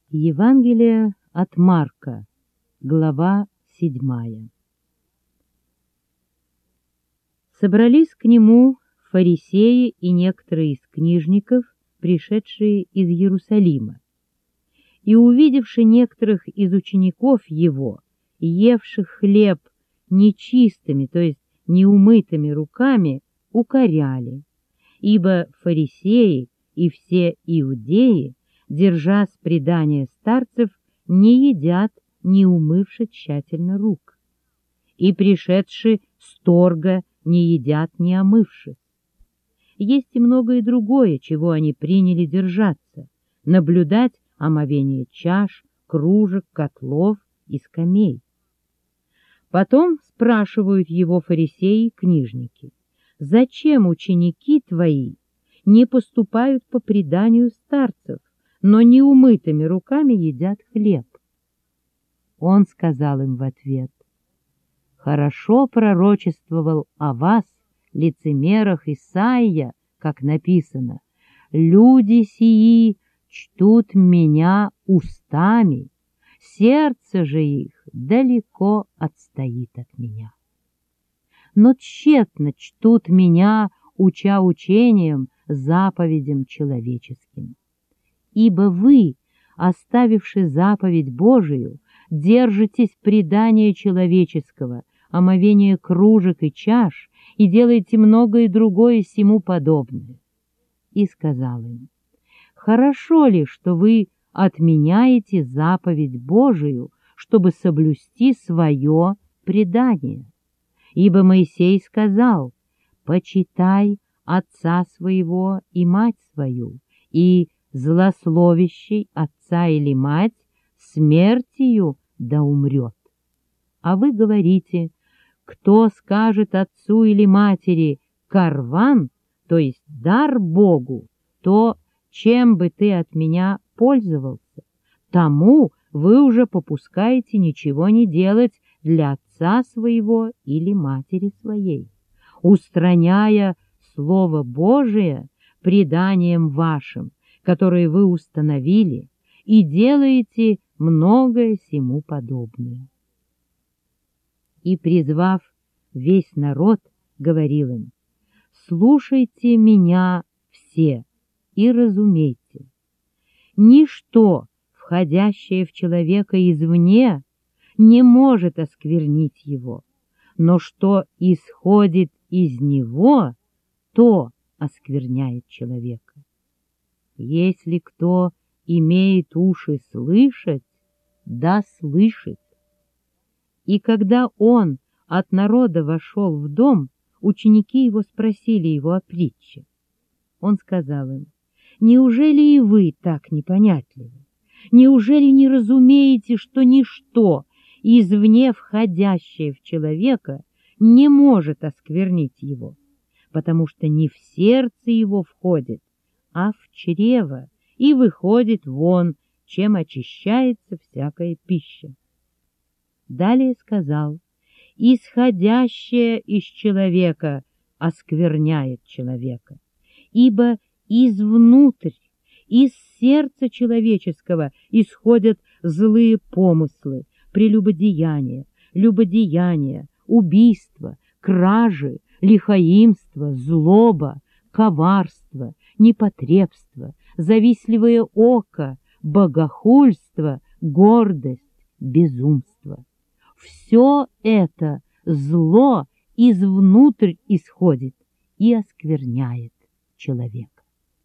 Евангелие от Марка, глава 7. Собрались к нему фарисеи и некоторые из книжников, пришедшие из Иерусалима, и, увидевши некоторых из учеников его, евших хлеб нечистыми, то есть неумытыми руками, укоряли, ибо фарисеи и все иудеи, держась предания старцев, не едят, не умывши тщательно рук, и пришедшие с торга не едят, не омывшись. Есть и многое другое, чего они приняли держаться, наблюдать омовение чаш, кружек, котлов и скамей. Потом спрашивают его фарисеи и книжники: «Зачем ученики твои не поступают по преданию старцев, но неумытыми руками едят хлеб?» Он сказал им в ответ: «Хорошо пророчествовал о вас, лицемерах, Исаия, как написано: люди сии чтут меня устами, сердце же их далеко отстоит от меня. Но тщетно чтут меня, уча учением, заповедям человеческим. Ибо вы, оставивши заповедь Божию, держитесь предания человеческого, омовения кружек и чаш, и делаете многое другое сему подобное». И сказал им: «Хорошо ли, что вы отменяете заповедь Божию, чтобы соблюсти свое предание? Ибо Моисей сказал: почитай отца своего и мать свою, и злословящий отца или мать смертью да умрет. А вы говорите: кто скажет отцу или матери карван, то есть дар Богу, то чем бы ты от меня пользовался, тому вы уже попускаете ничего не делать для отца своего или матери своей, устраняя Слово Божие преданием вашим, которые вы установили, и делаете многое сему подобное». И, призвав весь народ, говорил им: «Слушайте меня все и разумейте. Ничто, входящее в человека извне, не может осквернить его, но что исходит из него, то оскверняет человека. Если кто имеет уши слышать, да слышит». И когда он от народа вошел в дом, ученики его спросили его о притче. Он сказал им: «Неужели и вы так непонятливы? Неужели не разумеете, что ничто, извне входящее в человека, не может осквернить его, потому что не в сердце его входит, а в чрево, и выходит вон, чем очищается всякая пища?» Далее сказал: «Исходящее из человека оскверняет человека, ибо извнутрь, из сердца человеческого исходят злые помыслы, прелюбодеяния, любодеяния, убийства, кражи, лихоимство, злоба, коварство, непотребство, завистливое око, богохульство, гордость, безумство. Все это зло извнутрь исходит и оскверняет человека».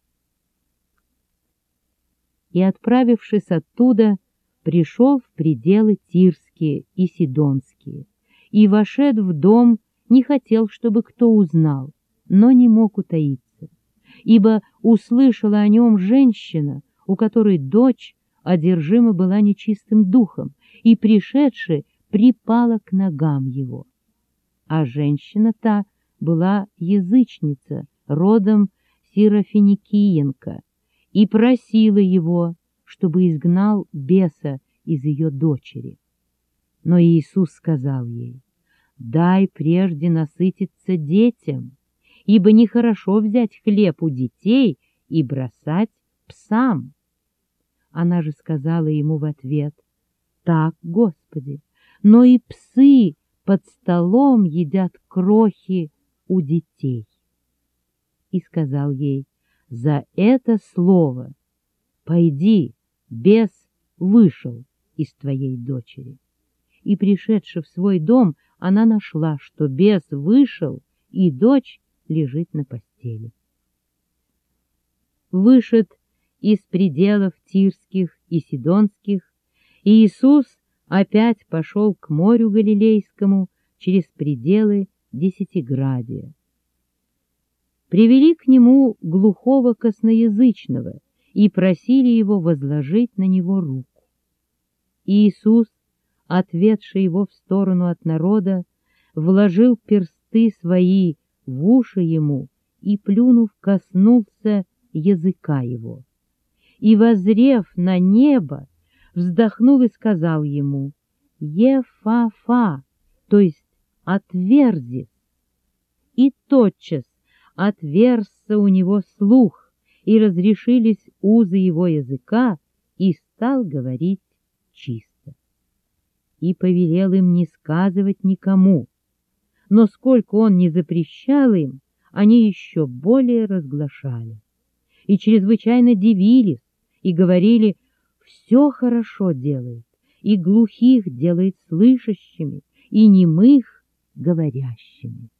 И, отправившись оттуда, пришел в пределы Тирские и Сидонские, и, вошед в дом, не хотел, чтобы кто узнал, но не мог утаиться, ибо услышала о нем женщина, у которой дочь одержима была нечистым духом, и, пришедши, припала к ногам его. А женщина та была язычница, родом Сирофиникиенка, и просила его, чтобы изгнал беса из ее дочери. Но Иисус сказал ей: «Дай прежде насытиться детям, ибо нехорошо взять хлеб у детей и бросать псам». Она же сказала ему в ответ: «Так, Господи, но и псы под столом едят крохи у детей». И сказал ей: «За это слово пойди, бес вышел из твоей дочери». И, пришедши в свой дом, она нашла, что бес вышел, и дочь лежит на постели. Вышед из пределов Тирских и Сидонских, Иисус опять пошел к морю Галилейскому через пределы Десятиградия. Привели к нему глухого косноязычного и просили его возложить на него руку. Иисус, отведший его в сторону от народа, вложил персты свои в уши ему и, плюнув, коснулся языка его. И, воззрев на небо, вздохнул и сказал ему: «Ефафа», то есть «отверзись». И тотчас отверзся у него слух, и разрешились узы его языка, и стал говорить чисто. И повелел им не сказывать никому, но сколько он не запрещал им, они еще более разглашали. И чрезвычайно дивились, и говорили: «Все хорошо делает, и глухих делает слышащими, и немых говорящими».